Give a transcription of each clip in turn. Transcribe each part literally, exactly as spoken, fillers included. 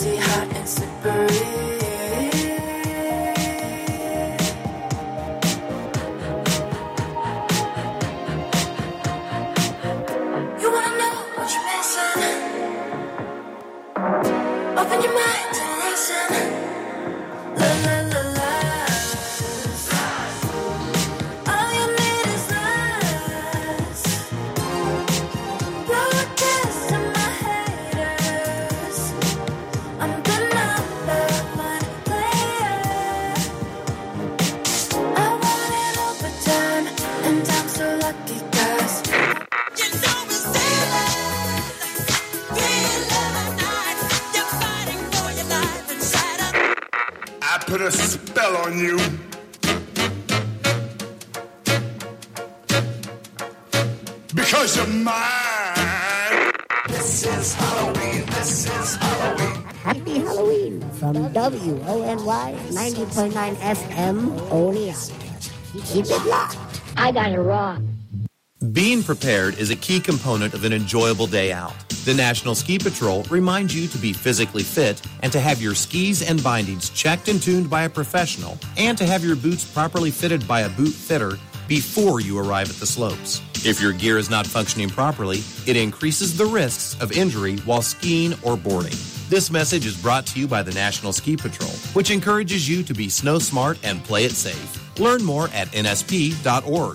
spicy, hot and slippery. You wanna know what you're missing? Open your mind and listen. La la la la. All you need is less. Blow a kiss to my haters. I'm the number one player. I want it overtime, and I'm so lucky 'cause you know it's seven, three eleven nights. You're fighting for your life inside of. I put a spell on you. Because you're mine. This is Halloween. This is Halloween. Happy Halloween from W O N Y ninety point nine F M Oneonta. Keep it locked. I got it wrong. Being prepared is a key component of an enjoyable day out. The National Ski Patrol reminds you to be physically fit and to have your skis and bindings checked and tuned by a professional and to have your boots properly fitted by a boot fitter before you arrive at the slopes. If your gear is not functioning properly, it increases the risks of injury while skiing or boarding. This message is brought to you by the National Ski Patrol, which encourages you to be snow smart and play it safe. Learn more at N S P dot org.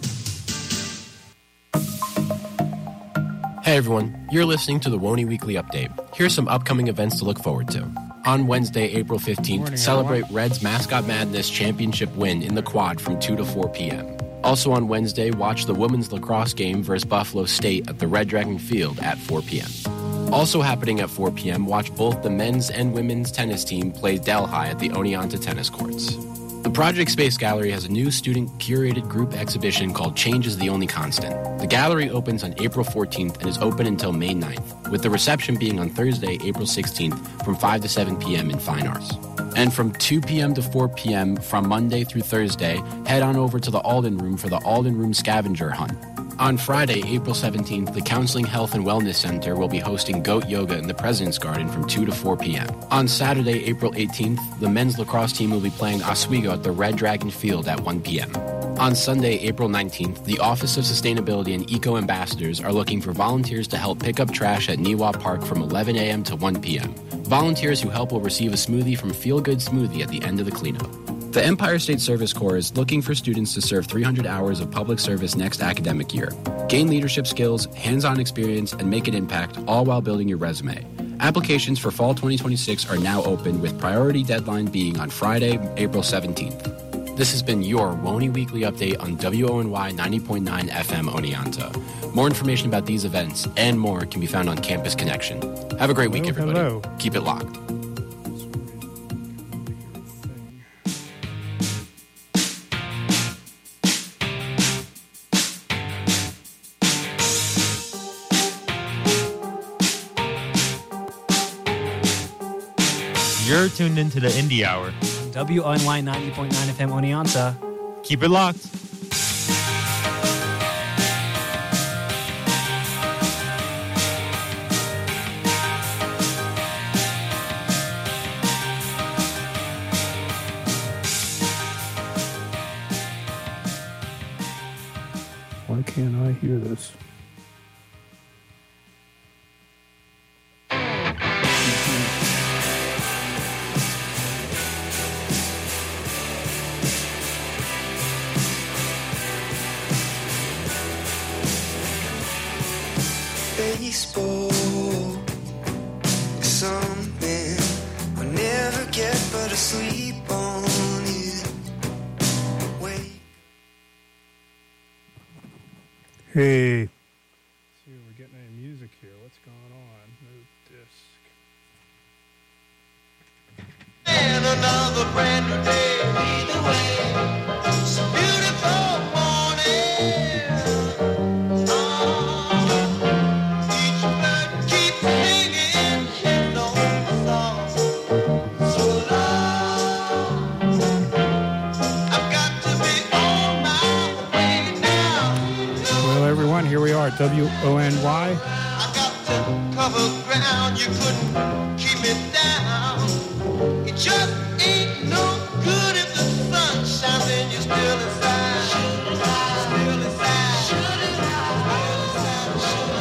Hey everyone, you're listening to the Woney Weekly Update. Here's some upcoming events to look forward to. On Wednesday, April fifteenth, Morning, celebrate everyone. Reds Mascot Madness Championship win in the quad from two to four p.m. Also on Wednesday, watch the women's lacrosse game versus Buffalo State at the Red Dragon Field at four p.m. Also happening at four p.m., watch both the men's and women's tennis team play Delhi at the Oneonta tennis courts. The Project Space Gallery has a new student-curated group exhibition called Change is the Only Constant. The gallery opens on April fourteenth and is open until May ninth, with the reception being on Thursday, April sixteenth from five to seven p.m. in Fine Arts. And from two p.m. to four p.m. from Monday through Thursday, head on over to the Alden Room for the Alden Room Scavenger Hunt. On Friday, April seventeenth, the Counseling Health and Wellness Center will be hosting Goat Yoga in the President's Garden from two to four p.m. On Saturday, April eighteenth, the men's lacrosse team will be playing Oswego at the Red Dragon Field at one p.m. On Sunday, April nineteenth, the Office of Sustainability and Eco Ambassadors are looking for volunteers to help pick up trash at Niwa Park from eleven a.m. to one p.m. Volunteers who help will receive a smoothie from Feel Good Smoothie at the end of the cleanup. The Empire State Service Corps is looking for students to serve three hundred hours of public service next academic year. Gain leadership skills, hands-on experience, and make an impact, all while building your resume. Applications for fall twenty twenty-six are now open, with priority deadline being on Friday, April seventeenth. This has been your Woney Weekly Update on W O N Y ninety point nine F M Oneonta. More information about these events and more can be found on Campus Connection. Have a great week, hello, everybody. hello. Keep it locked. You're tuned into the Indie Hour. W O N Y ninety point nine F M Oneonta. Keep it locked. Why can't I hear this? Baseball is something I never get but to sleep on it. Wait. Hey. Let's see if we're getting any music here. What's going on? No disc. And another brand new day, either way. It's a beautiful morning. Here we are, W O N Y. I got to cover ground, you couldn't keep it down. It just ain't no good if the sun shines and you're still inside. Still inside. Still inside. Still inside.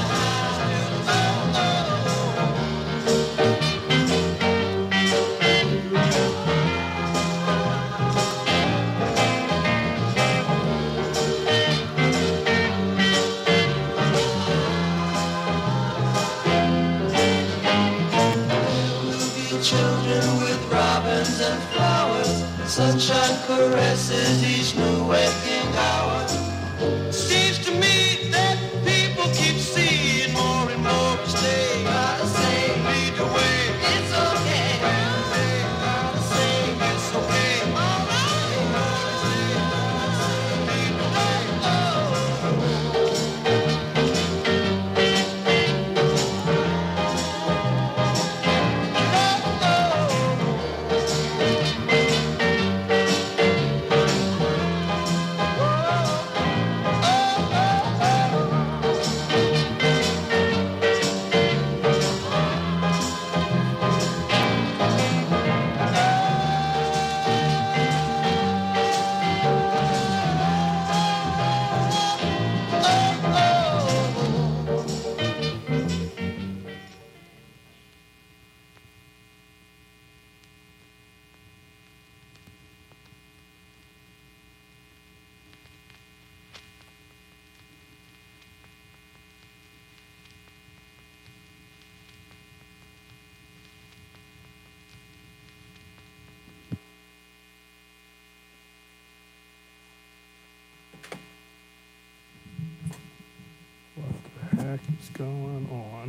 Children with robins and flowers, sunshine caresses each new waking hour. Seems to me that people keep seeing more and more each day. Gotta say, lead the way. It's okay. Gotta say, it's okay. All right. Gotta say, lead the way. What the heck is going on?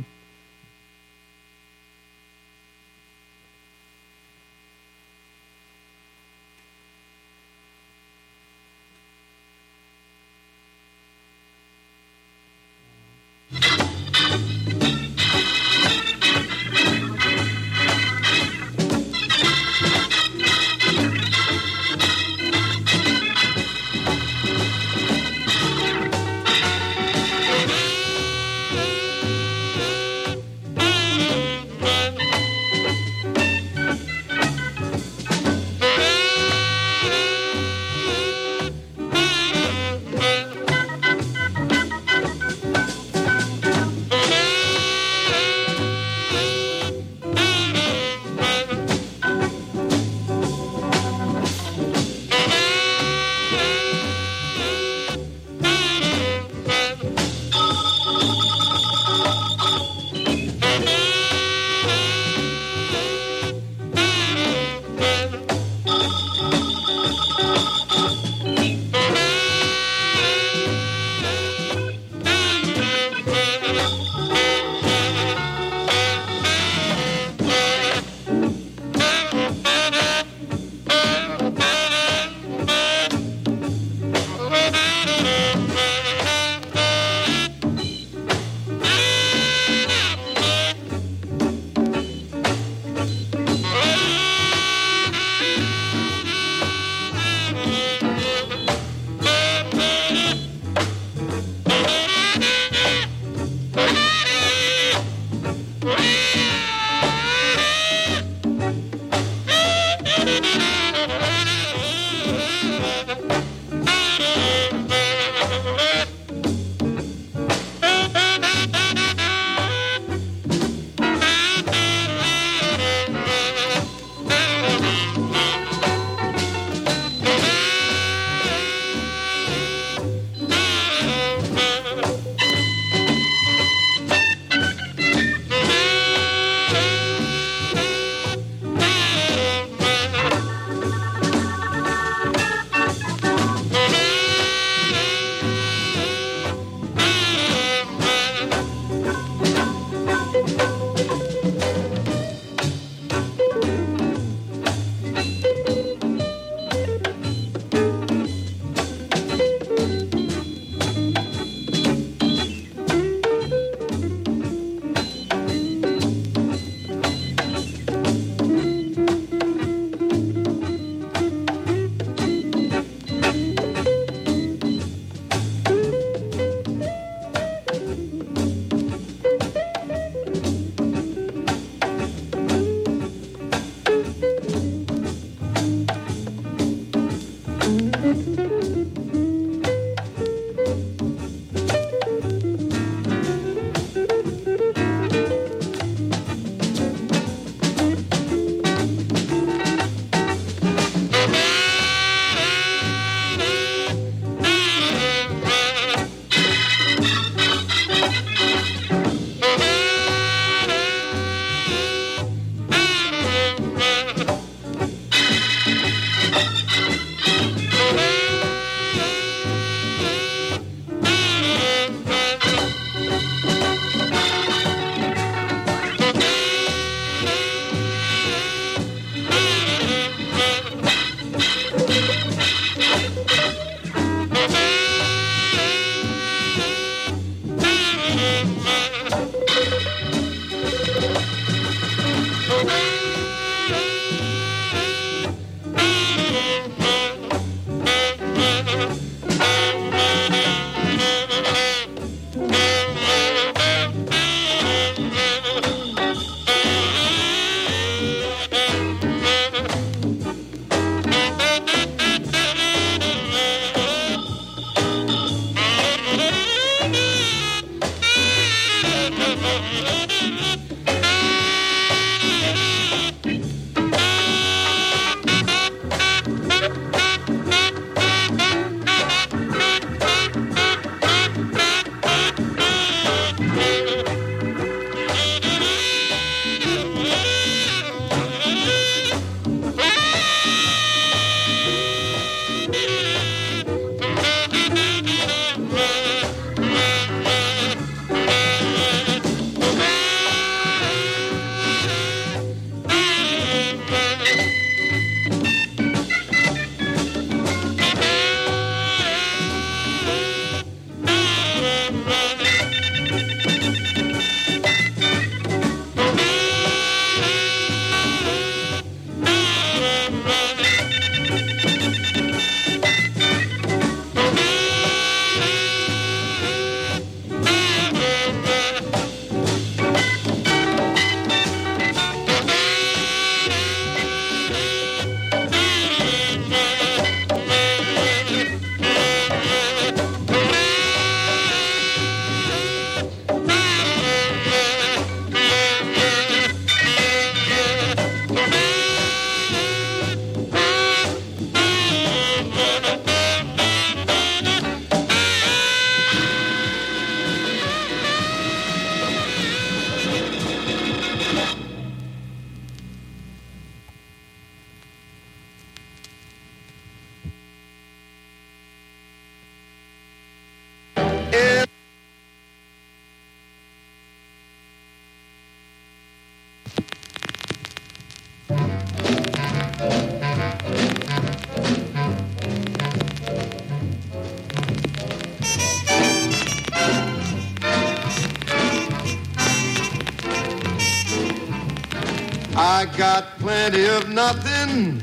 I got plenty of nothing,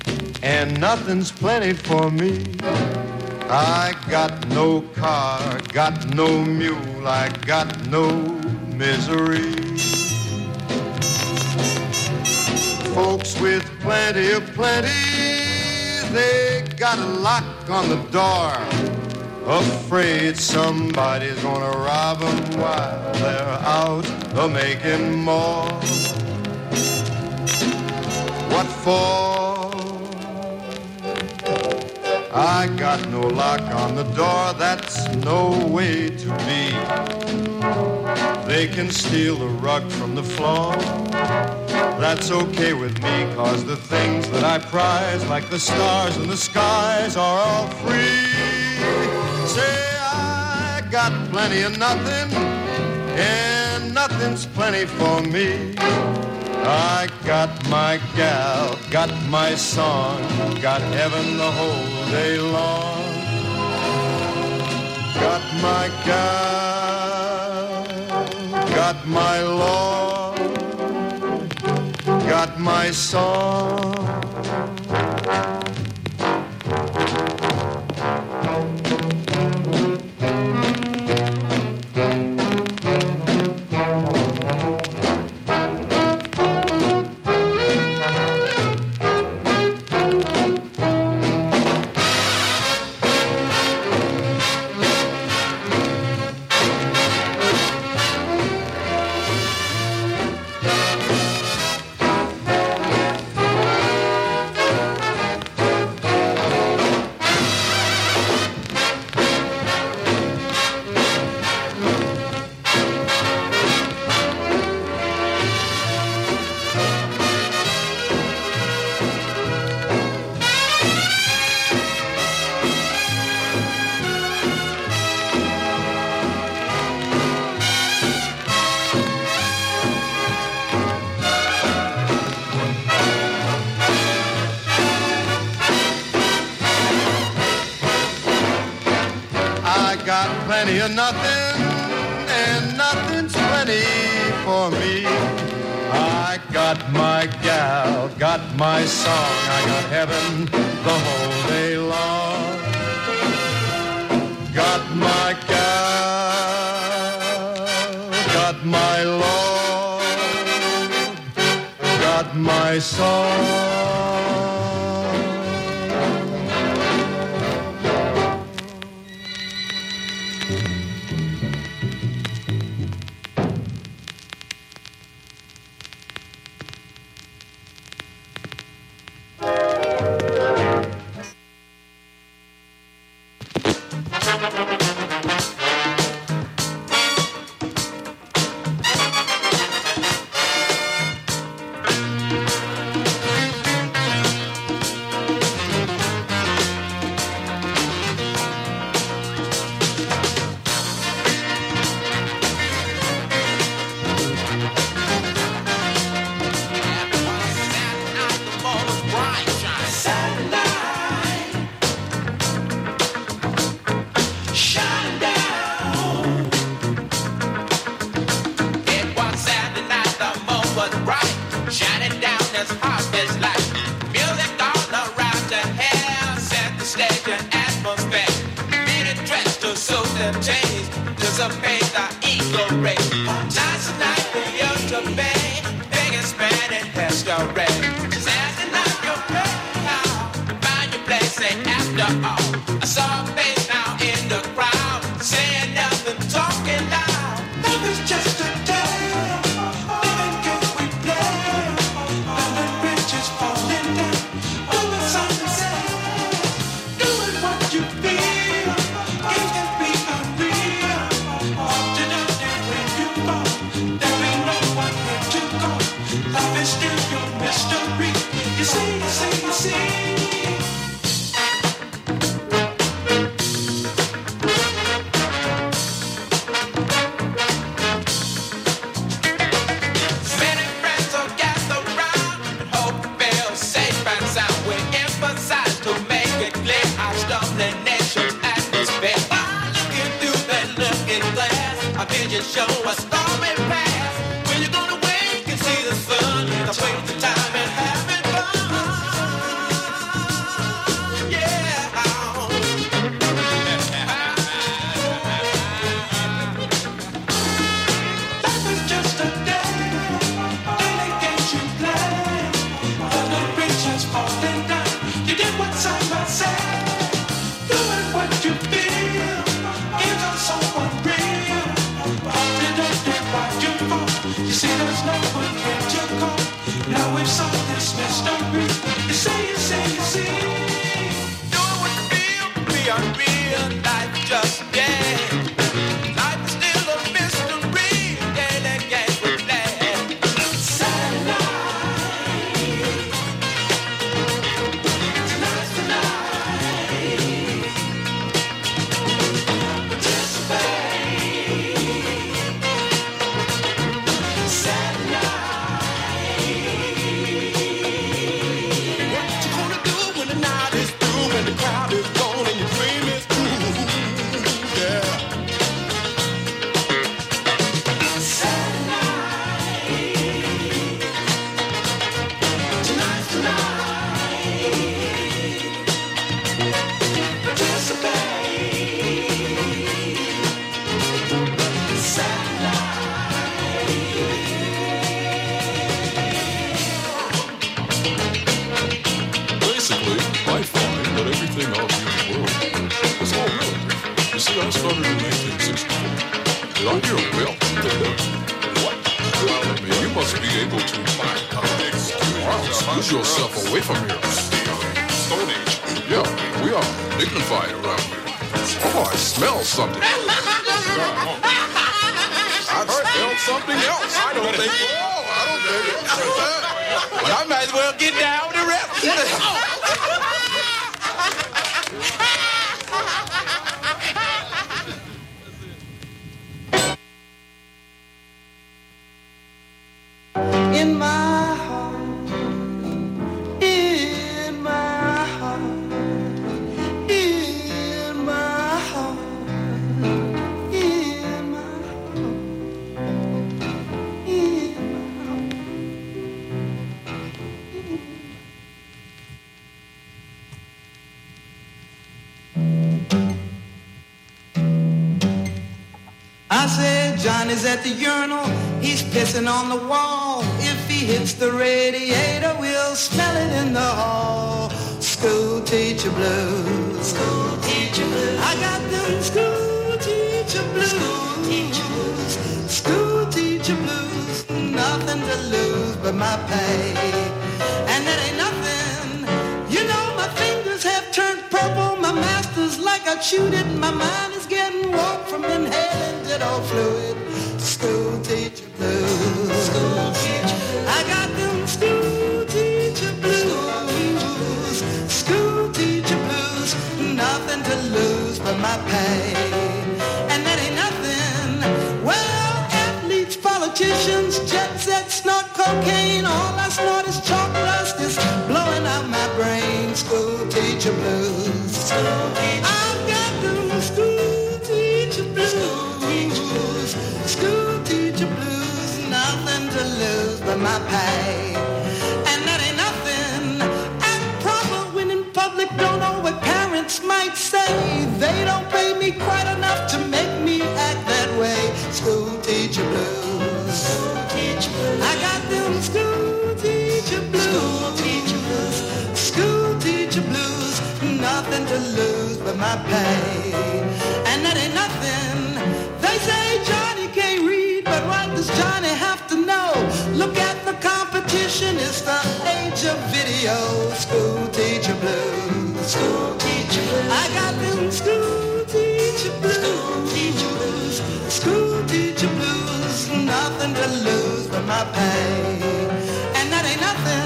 and nothing's plenty for me. I got no car, got no mule, I got no misery. Folks with plenty of plenty, they got a lock on the door, afraid somebody's gonna rob them while they're out a-making more. What for? I got no lock on the door, that's no way to be. They can steal the rug from the floor, that's okay with me, 'cause the things that I prize, like the stars in the skies, are all free. Say I got plenty of nothing, and nothing's plenty for me. I got my gal, got my song, got heaven the whole day long. Got my gal, got my Lord, got my song. got my gal, got my song, I got heaven the whole day long. Got my gal, got my love, got my song. Johnny's at the urinal, he's pissing on the wall. If he hits the radiator, we'll smell it in the hall. School teacher blues, school teacher blues. I got them school teacher blues, school teacher blues, school teacher blues. Nothing to lose but my pay, and that ain't nothing. You know my fingers have turned purple, my master's like I chewed it. My mind is getting warm from inhaling ditto fluid. School teacher blues, school teacher. I got them school teacher blues, school teacher blues. Nothing to lose but my pay, and that ain't nothing. Well, athletes, politicians, jet sets, snort cocaine. All I snort is chalk dust, it's blowing out my brain. School teacher blues, school teacher. I've got them school teacher blues, school teacher blues. Nothing to lose but my pay, and that ain't nothing. Act proper when in public, don't know what parents might say. They don't pay me quite enough to make me act that way. School teacher blues, school teacher blues. I got them school teacher blues, school teacher blues, school teacher blues. Nothing to lose but my pay, and that ain't nothing. They say Johnny can't read, but what does Johnny have to know? Look at the competition, it's the age of video. School teacher blues, school teacher blues. I got them school teacher blues, school teacher blues, school teacher blues. Nothing to lose but my pay, and that ain't nothing.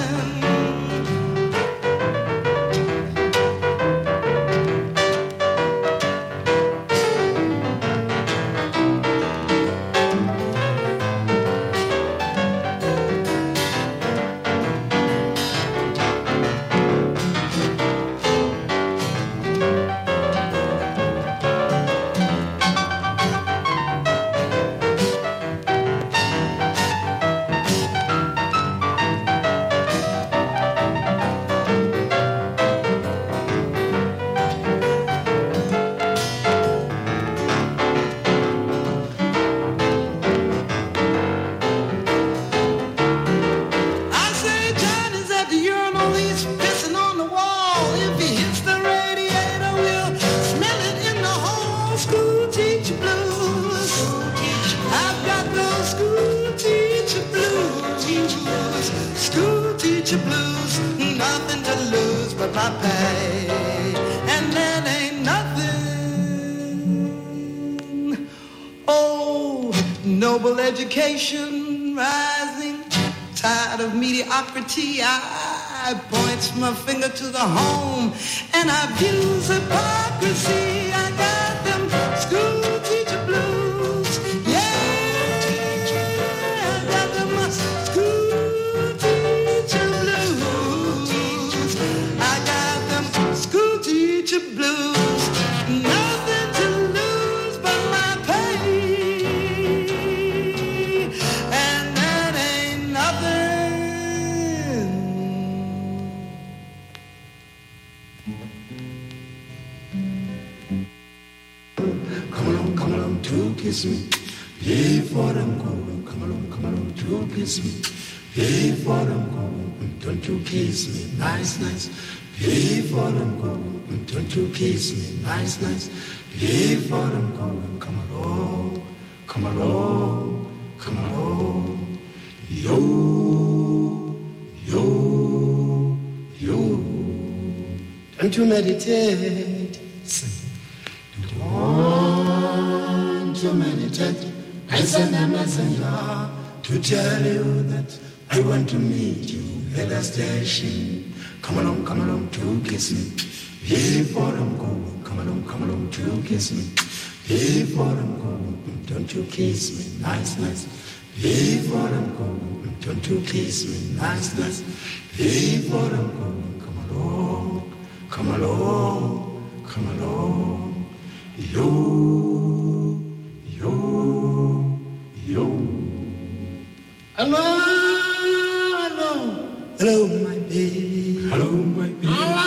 Education rising, tired of mediocrity. I, I points my finger to the home and I views hypocrisy. I got them school teacher blues, yeah. I got them school teacher blues. I got them school teacher blues. Nothing to lose but my pay. Kiss me, hey for them go, come along, come along to kiss me, hey for them go, don't you kiss me, nice, nice, hey for them go, don't you kiss me, nice, nice, hey for them go, come along, come along, come along, yo, yo, yo, don't you meditate, sing, don't to meditate. I send a messenger to tell you that I want to meet you at the station. Come along, come along to kiss me. Hey, for them go. Come along, come along to kiss me. Hey, for them go. Don't you kiss me, nice, nice. Hey, for them go. Don't you kiss me, nice, nice. Hey, for them go. Come along, come along, come along. Yo. Yo, yo. Hello, hello, hello, my baby. Hello, my baby. Hello,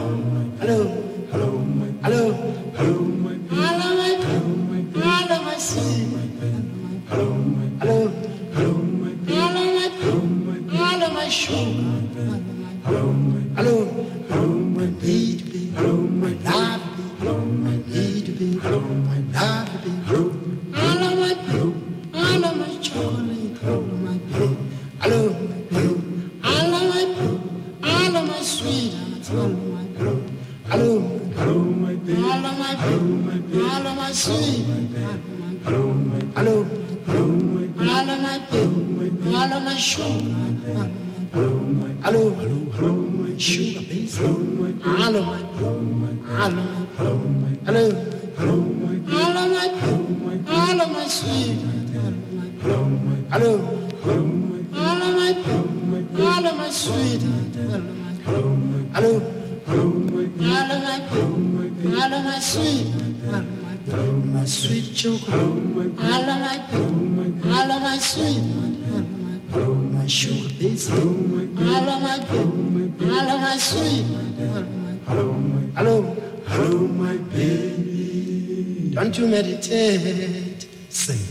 hello, hello, my hello, hello, my baby. Hello, my baby. Hello, my sweet. Hello, my hello, hello, my hello, my hello, my sugar. Hello, my hello, hello, my baby. Hello, my love. Hello, my baby. Hello, my love. Hello, hello, my hello, hello, my chocolate. Hello, my hello, hello, hello, hello, my hello, hello, my sweet. Hello, my hello, hello, hello, my baby. Hello, my hello, my baby. Hello, my sweet. Hello, my hello, hello, my hello, my baby. Hello, my sugar. Hello, my hello, hello, hello, my sugar baby. Hello, my hello, my hello, my hello, hello, my hello, hello, my hello, my hello, my sweet. Hello, my hello, hello, my hello, my hello, my sweet. Hello, my hello, hello, my hello, my hello, my sweet. Hello, my sweet chocolate. Hello, my hello, my sweet. Hello, my sugar baby. Hello, my hello, my sweet. Hello, my hello, hello, my baby. Don't you meditate? Sing.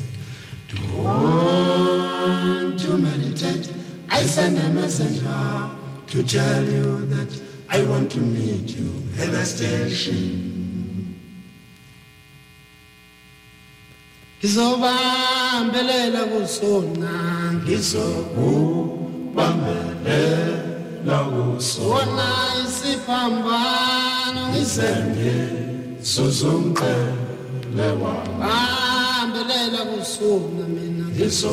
Don't you meditate? I send a messenger to tell you that I want to meet you at the station. Ngizobambelela kusona, ngizobambelela kusona isiphambano ngisenge sozomqelewa. Bambelela kusona mina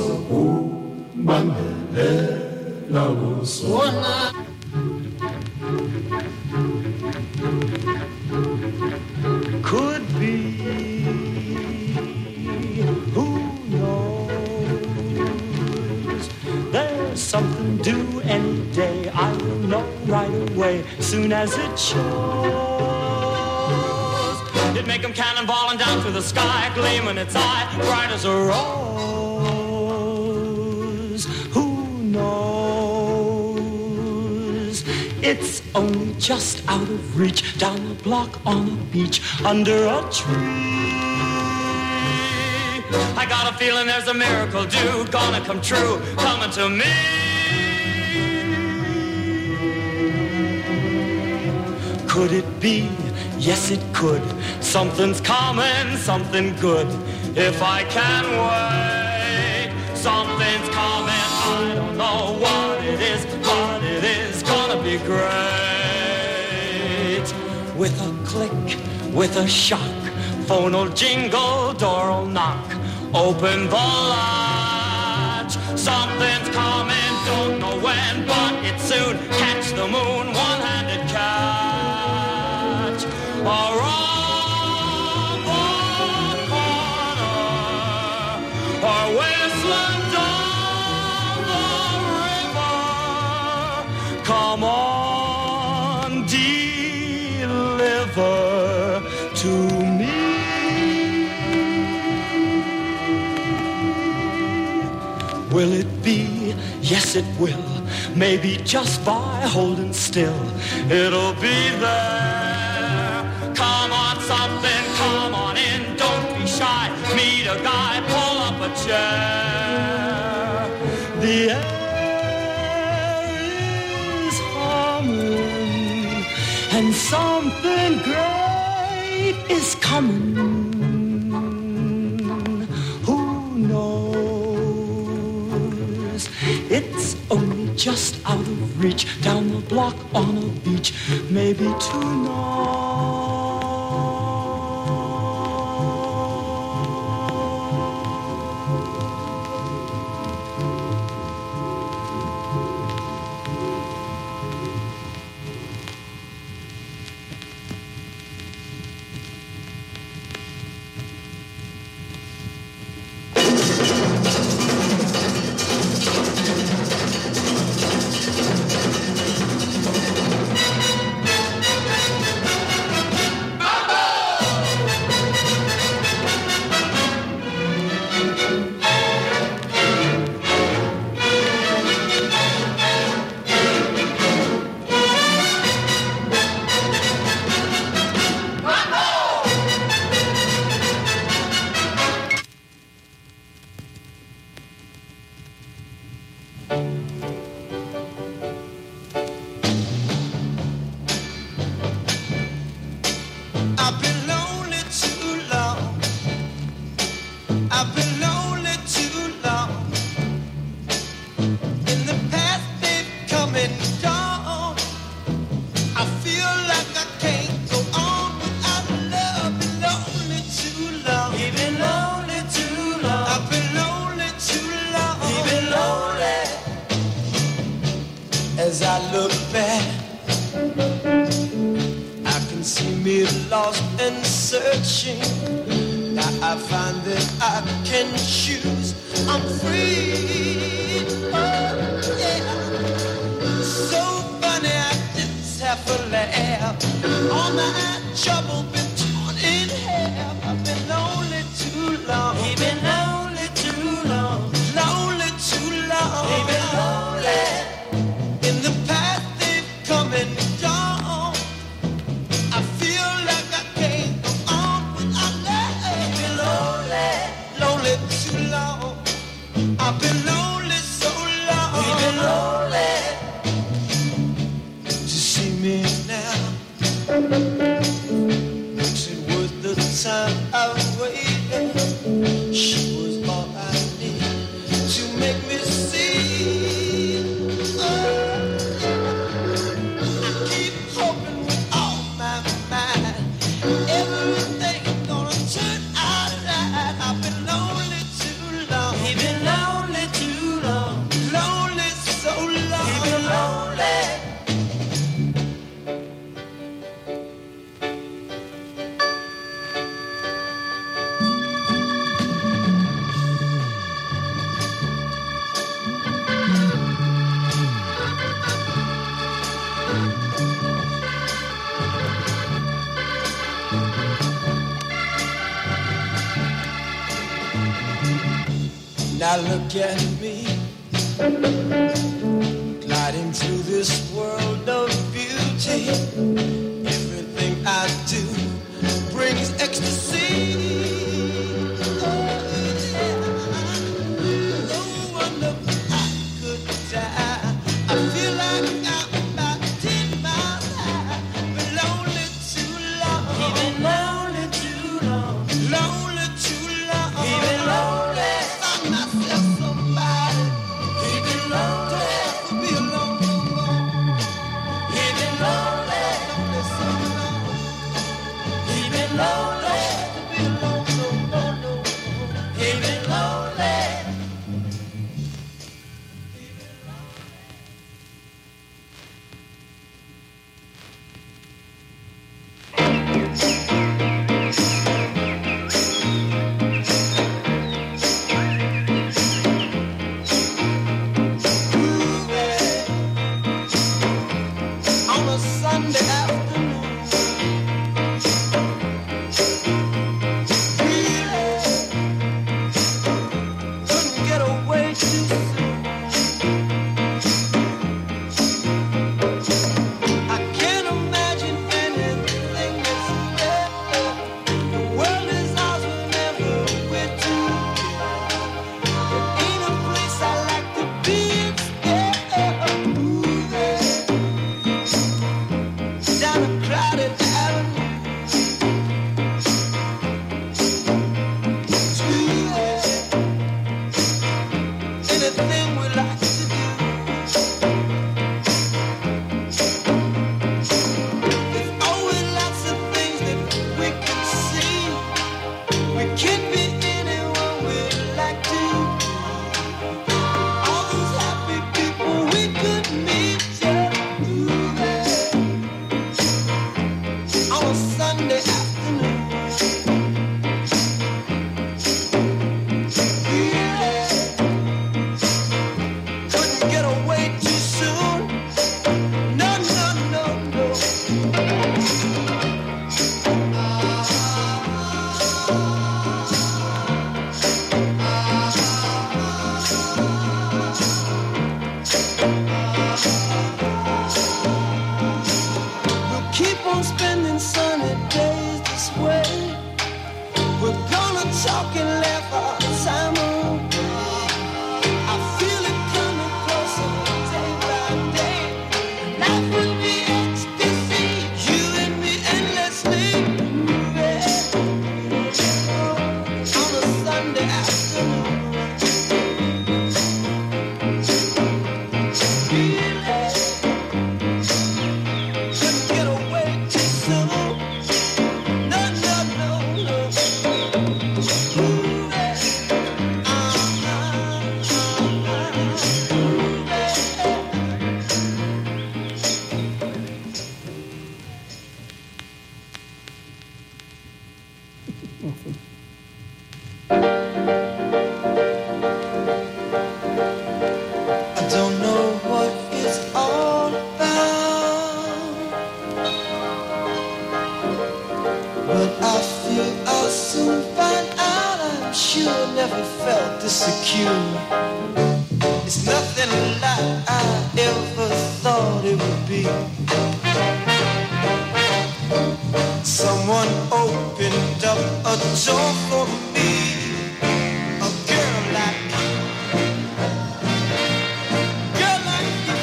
ngizobambelela kusona. Could be, who knows? There's something due any day. I will know right away, soon as it shows. It'd make them cannonballing down through the sky, gleaming its eye, bright as a rose. Who knows? It's only just out of reach, down the block on the beach, under a tree. I got a feeling there's a miracle due, gonna come true, coming to me. Could it be? Yes, it could. Something's coming, something good. If I can wait, something's coming. I don't know what it is, but it is gonna be great. With a click, with a shock, phone will jingle, door will knock. Open the latch. Something's coming, don't know when, but it's soon. Catch the moon, one-handed catch. Around the corner, or whistling down the river. Come on, deliver to me. Will it be? Yes, it will. Maybe just by holding still, it'll be there. Come on, something, come on in. Don't be shy. Meet a guy, pull up a chair. The air is humming, and something great is coming. Who knows? It's only just out of reach, down the block on a beach, maybe tonight. searching. Now I find that I can choose. I'm free. Oh, yeah. So funny, I just have a laugh. All my trouble been torn in half. I've been lonely too long. You've been lonely too long. Lonely too long. You've been lonely. In the past they've come and gone. I feel like I can't go on without love. You've been lonely. Lonely too long. I've been lonely so long. You've been lonely. To see me now, makes it worth the time I've waited. She was all I need to make me see. Oh, I keep hoping with all my mind everything's gonna turn out right. I've been lonely too long. You've been lonely too long. Lonely so long. You've been lonely. Now look at me, gliding through this world of beauty. Everything I do brings ecstasy. Oh, yeah. No wonder I could die. I feel like I'm about ten miles high. Been lonely too long. You've been lonely too long. Lonely too long. You've been lonely. Somebody, he been lonely, to be alone no more. He been lonely, lonely so long. He been lonely, to be alone no more, no more. He been lonely. On a Sunday afternoon, feeling felt this secure. It's nothing like I ever thought it would be. Someone opened up a door for me. A girl like you. Girl like you.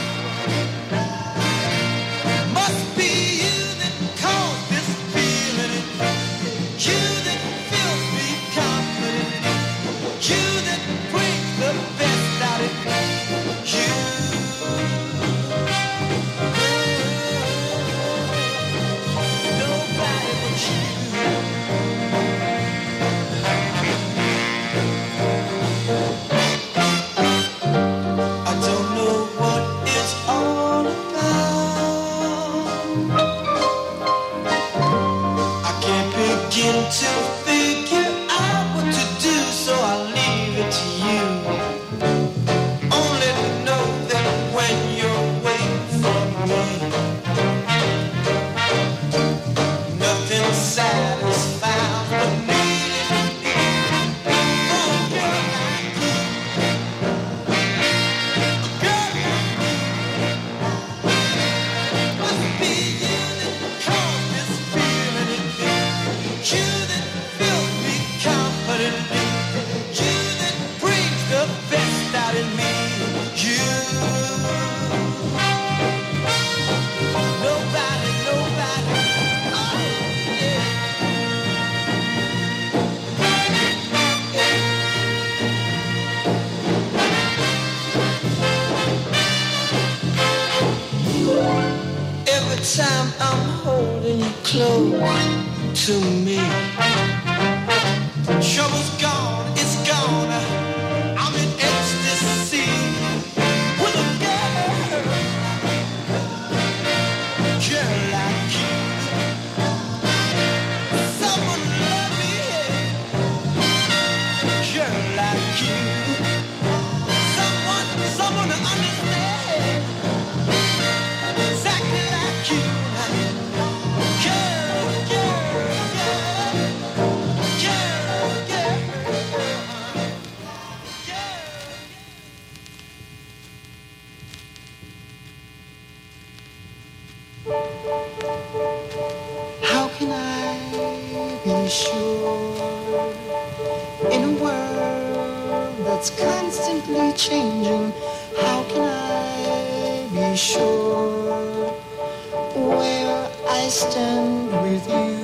Must be you that caused this feeling. You that fills me confident. You that brings the best out of me. You. Nobody but you. I don't know what it's all about. I can't begin to figure out what to do, so I'll leave it to you. Only to know that when you're away from me, nothing satisfies the need. Oh, girl like you. A girl like you. Must be you that caused this feeling in me. You that fills me confidently. You that brings the best out in me. You. Nobody, nobody. Oh, yeah. Every time I'm holding you close to me, trouble's gone, it's gone. I'm in ecstasy with a girl, girl like you. Someone love me, girl like you. Someone, someone to understand, exactly like you. Girl, girl, girl, girl, girl, girl. How can I be sure in a world that's constantly changing? How can I be sure where I stand with you?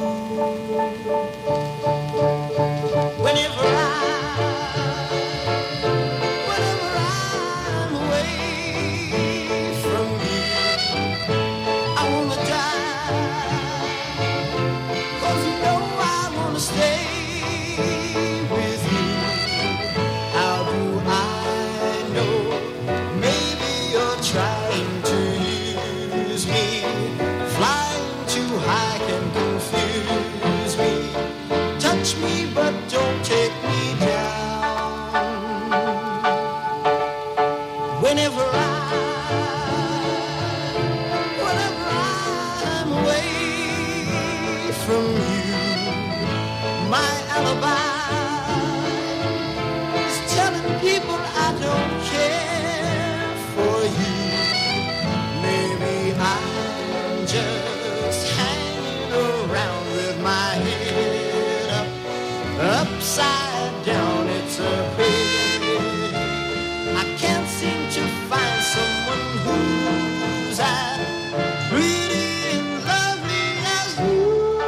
Whenever I, whenever I'm away from you, I wanna die. 'Cause you know I wanna stay with you. How do I know? Maybe you're trying to use me. Flying too high can confuse me. Touch me but don't take me down. Whenever I, whenever I'm away from you, my alibi is telling people I don't care for you. Maybe I'm just hanging around with my head up, upside down. It's a pity I can't seem to find someone who's as pretty and lovely as you.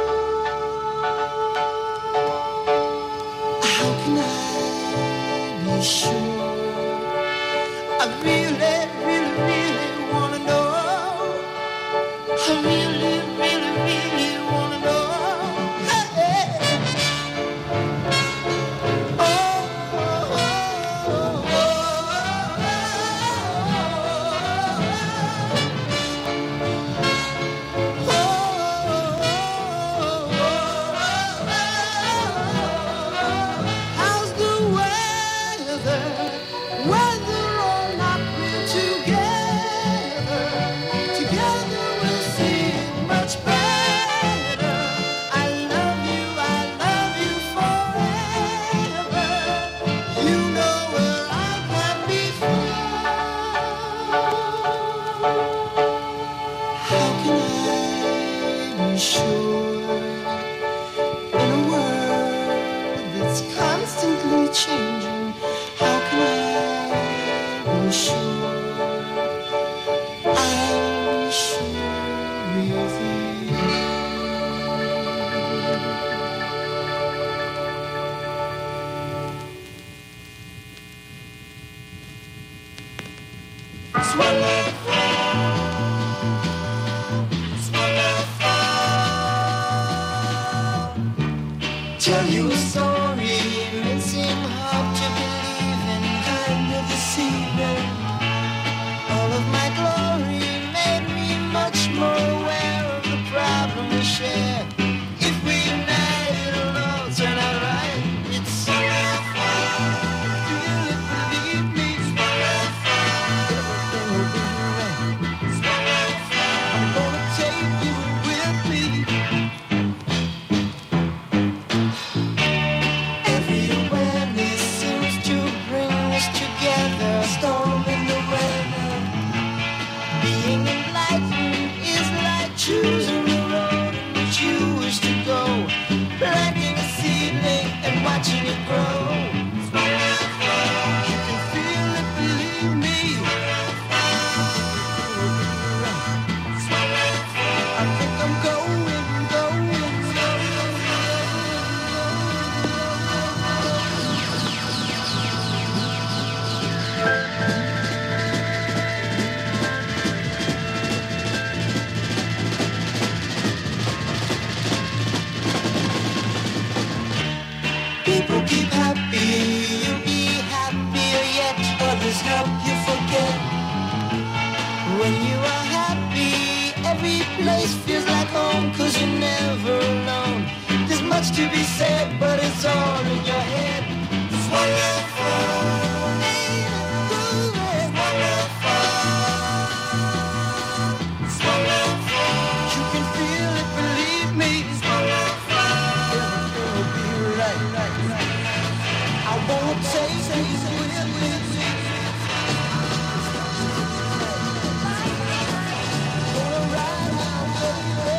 How can I be sure? I really, really, really wanna know. I really, really, really wanna know. Hey. Oh, oh, oh, oh, how's the weather? Weather or not, will to Tell you a story, may seem hard to believe in, kind of deceiving. All of my glory made me much more aware of the problem we share. If we unite, it'll all turn out right. It's so feel it, believe me. Everything will be right. I'm gonna take you with me. Every awareness seems to bring us together. Storm in the weather. Being enlightened is like choosing the road in which you wish to go. Planting a seedling and watching it grow. You can feel it, believe me. I think I'm going, going, people keep happy, you be happier yet. Others help you forget. When you are happy, every place feels like home, cause you're never alone. There's much to be said, but it's all in your head. It's wonderful. It's wonderful. You can feel it, believe me. It's wonderful. Everything will be right, right, right. I won't take things with me. Gonna ride now, baby.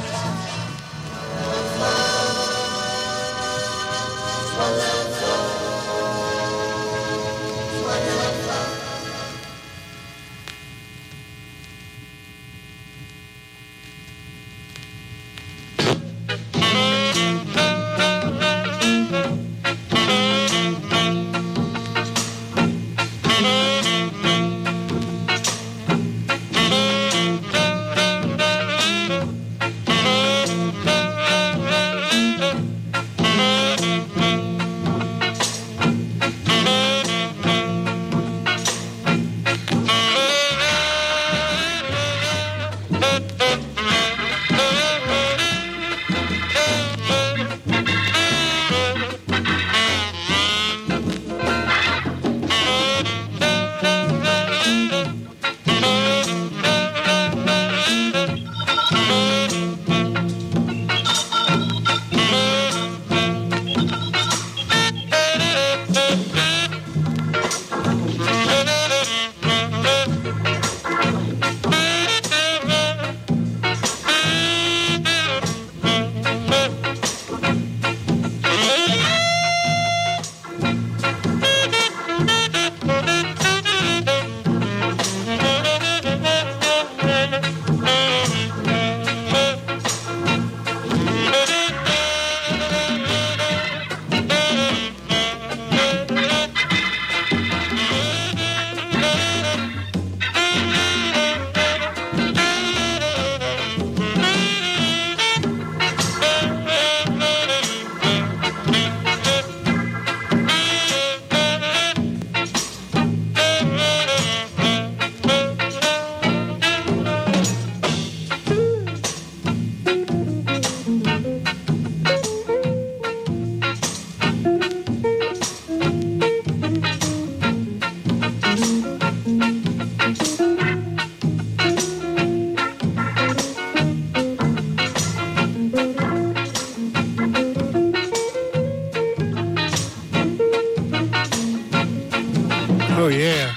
Oh, yeah.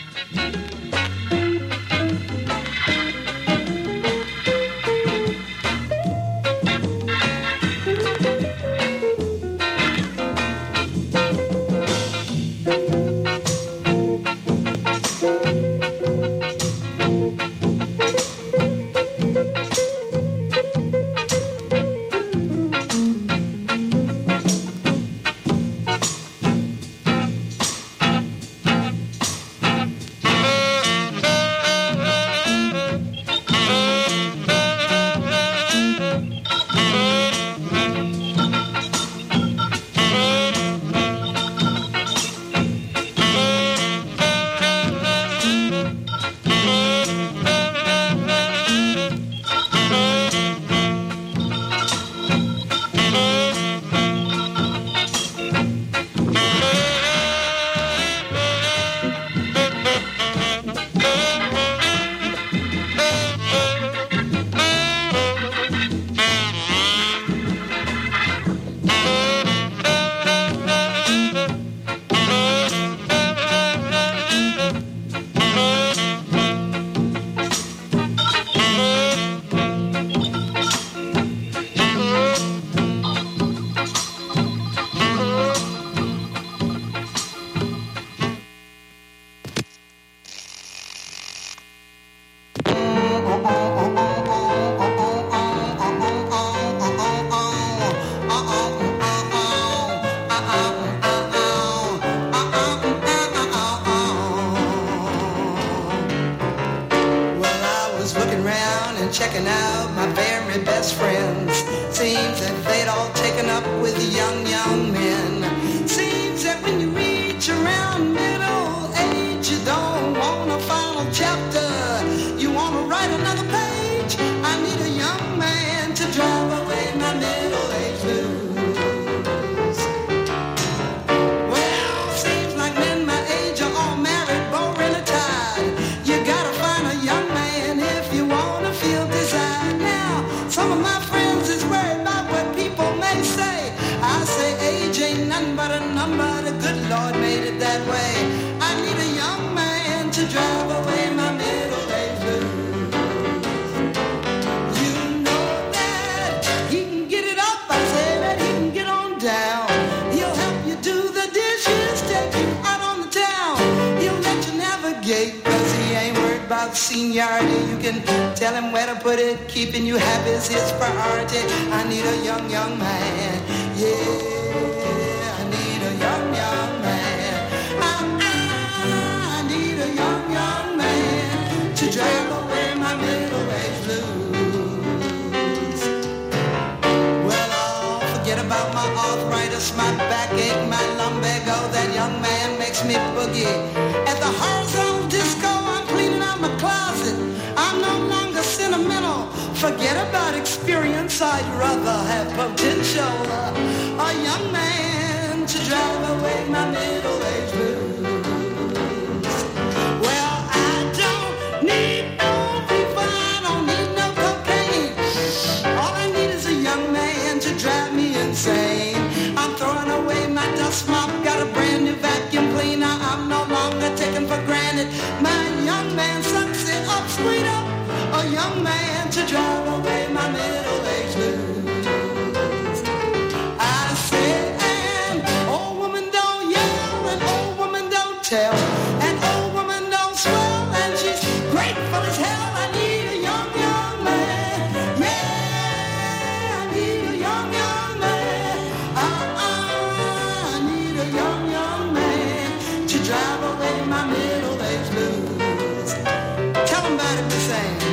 been checking out my very best friends. Seems that they'd all taken up with young, young men. Seems that when you reach around middle age, you don't want a final chapter. You want to write another page. I need a young man to drive away my middle age blues. Well, seems like men my age are all married, boring and tired. You gotta find a young man if you want to feel desired. Now, some of my friends is worried about what people may say. I say age ain't nothing but a number. The good Lord made it that way. I need a young man to drive away my middle age blues. You know that he can get it up. I say that he can get on down. He'll help you do the dishes, take you out on the town. He'll let you navigate, cause he ain't worried about seniority. You can tell him where to put it. Keeping you happy is his priority. I need a young, young man. Yeah. Drive away my middle age blues. Well, I'll forget about my arthritis, my backache, my lumbago. That young man makes me boogie. At the horizontal disco, I'm cleaning out my closet. I'm no longer sentimental. Forget about experience, I'd rather have potential. A young man to drive away my middle age blues. I'm throwing away my dust mop, got a brand new vacuum cleaner. I'm no longer taken for granted. My young man sucks it up, straight up. A young man to drive away my middle age blues. I said, an old woman don't yell, an old woman don't tell, an old woman don't swell, and she's grateful as hell. I need a young, young man. Yeah, I need a young, young man. Drive away my middle age blues. Tell them about it, Miss Anne.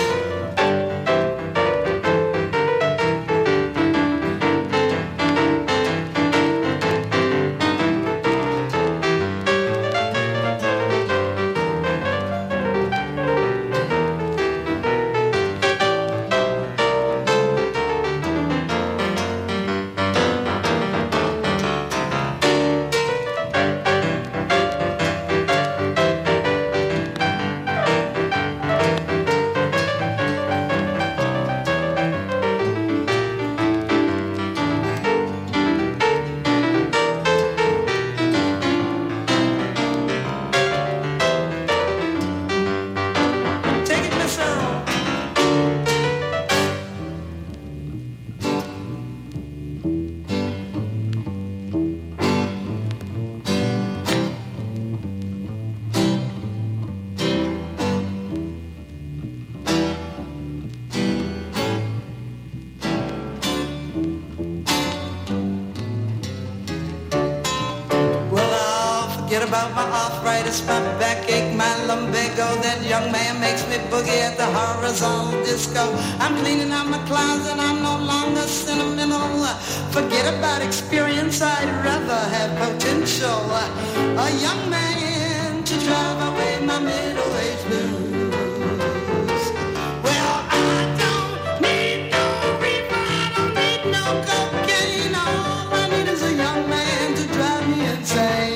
About my arthritis, my backache, my lumbago. That young man makes me boogie at the horizontal disco. I'm cleaning out my closet, I'm no longer sentimental. Forget about experience, I'd rather have potential. A young man to drive away my middle age blues. Well, I don't need no reaper, I don't need no cocaine. All I need is a young man to drive me insane.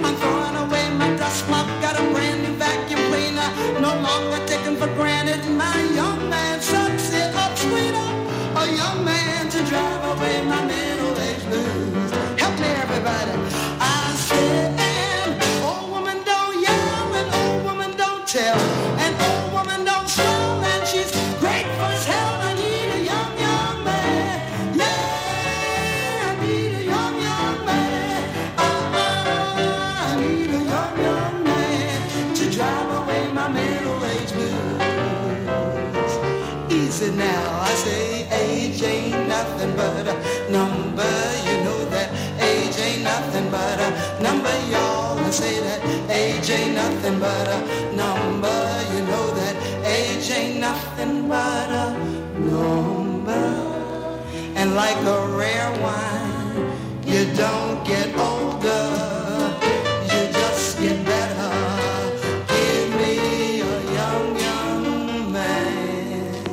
Got a brand new vacuum cleaner, no longer taken for granted. My young man sucks it up, straight up. A young man to drive away my middle age blues. Help me, everybody. I said, an old woman don't yell, an old woman don't tell, an old woman don't swell, and she's grateful as hell. I need a young, young man. Yeah, I need a young, young man. Uh-uh, I need a young, young man to drive away my middle age blues. Easy now, I say age ain't nothing but a number. You know that age ain't nothing but a number, y'all. I say that age ain't nothing but a number. You know that age ain't nothing nothing but a number. And like a rare wine, you don't get older, you just get better. Give me a young, young man.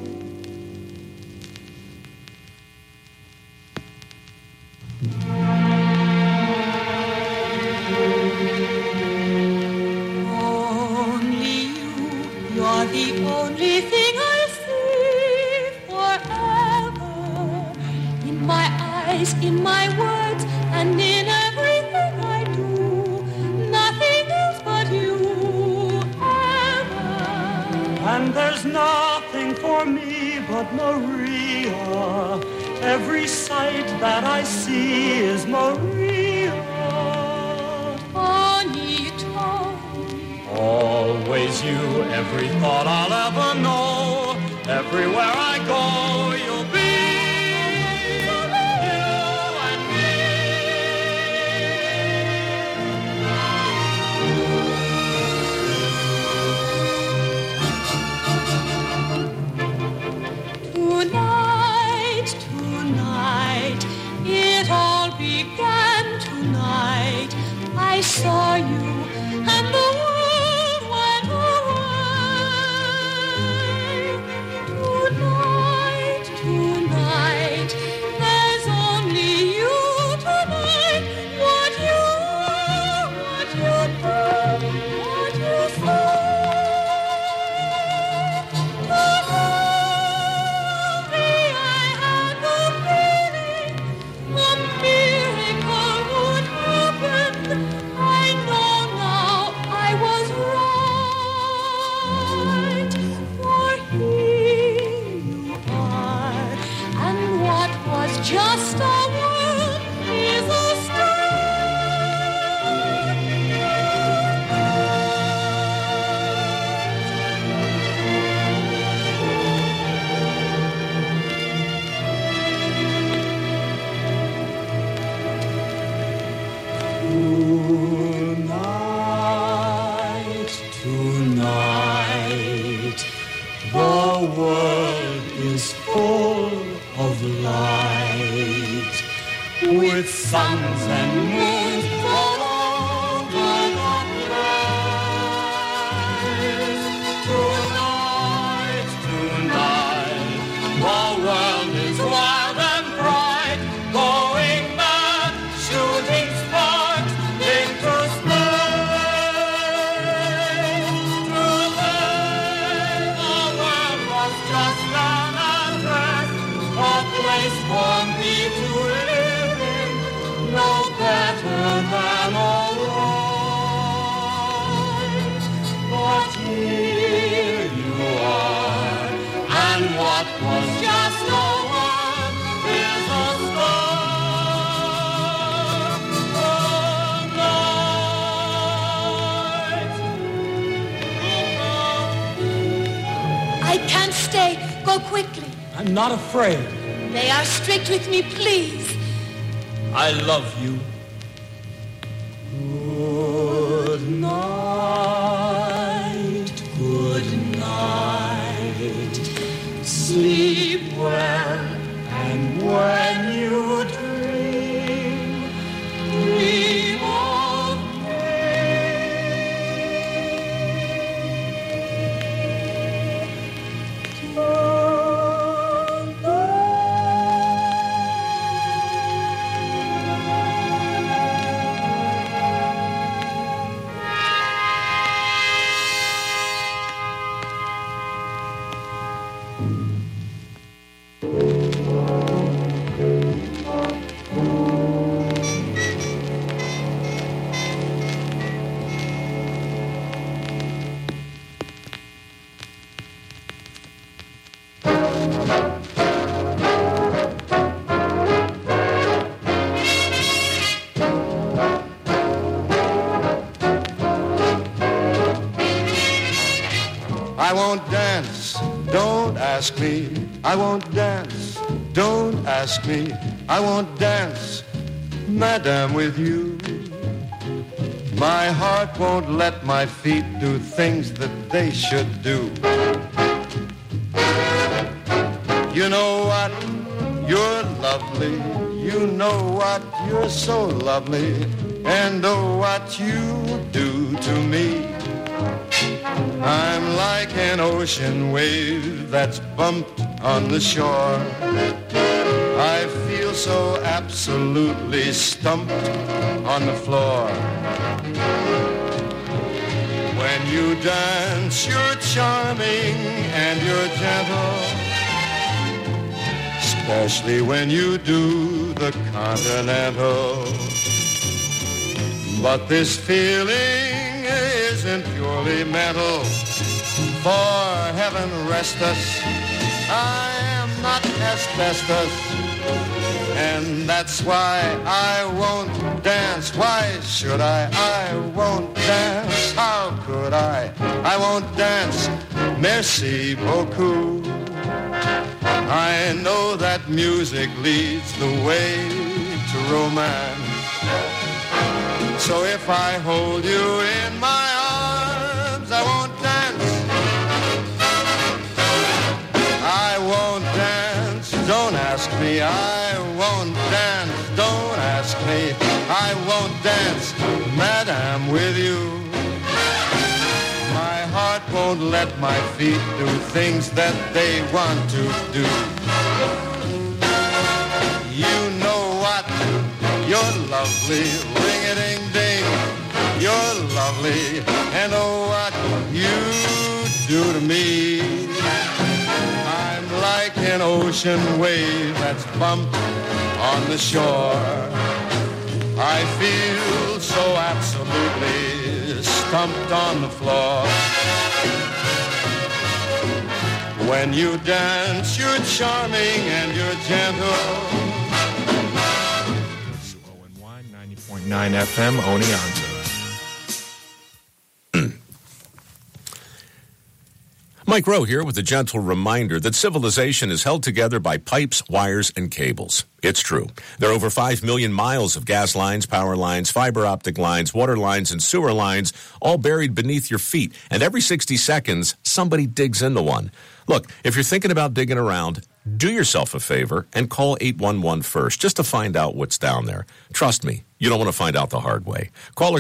Only you, you're the only thing I see forever. In my eyes, in my words, and in everything I do. Nothing else but you ever. And there's nothing for me but Maria. Every sight that I see is Maria. Tony, Tony, Always you, every thought I'll ever know. Everywhere I go, you'll be. tonight, tonight, it all began tonight. I saw you and the world went away. Tonight, tonight, there's only you tonight. What you are, what you do, what you say. Just a word is a Tonight, tonight, the world is full of light, with suns and moons all over the place. Tonight, tonight, the world is wild and bright, going mad, shooting sparks into space. Today, the world was just an address, a place for me to live in, no better than alright. But here you are, and what was just a word is a I can't stay. Go quickly. I'm not afraid. They are strict with me, please. I love you. Good night, good night. Sleep well, and when you dream, dream of I won't dance, don't ask me. I won't dance, don't ask me. I won't dance, madam, with you. My heart won't let my feet do things that they should do. You know what? You're lovely. You know what? You're so lovely. And oh, what you do to me. I'm like an ocean wave that's bumped on the shore. I feel so absolutely stumped on the floor. When you dance, you're charming and you're gentle, especially when you do the continental. But this feeling isn't purely mental. For heaven rest us, I am not asbestos. And that's why I won't dance. Why should I? I won't dance. How could I? I won't dance. Merci beaucoup. I know that music leads the way to romance. So if I hold you in my arms, I won't dance. I won't dance. Don't ask me. I won't dance. Don't ask me. I won't dance, madam, with you. My heart won't let my feet do things that they want to do. You know what? You're lovely, ring-a-ding-ding. You're lovely, and oh, what you do to me. I'm like an ocean wave that's bumped on the shore. I feel so absolutely stumped on the floor. When you dance, you're charming and you're gentle. ninety point nine F M, Oneonta. Mike Rowe here with a gentle reminder that civilization is held together by pipes, wires, and cables. It's true. There are over five million miles of gas lines, power lines, fiber optic lines, water lines, and sewer lines, all buried beneath your feet. And every sixty seconds, somebody digs into one. Look, if you're thinking about digging around, do yourself a favor and call eight one one first just to find out what's down there. Trust me, you don't want to find out the hard way. Call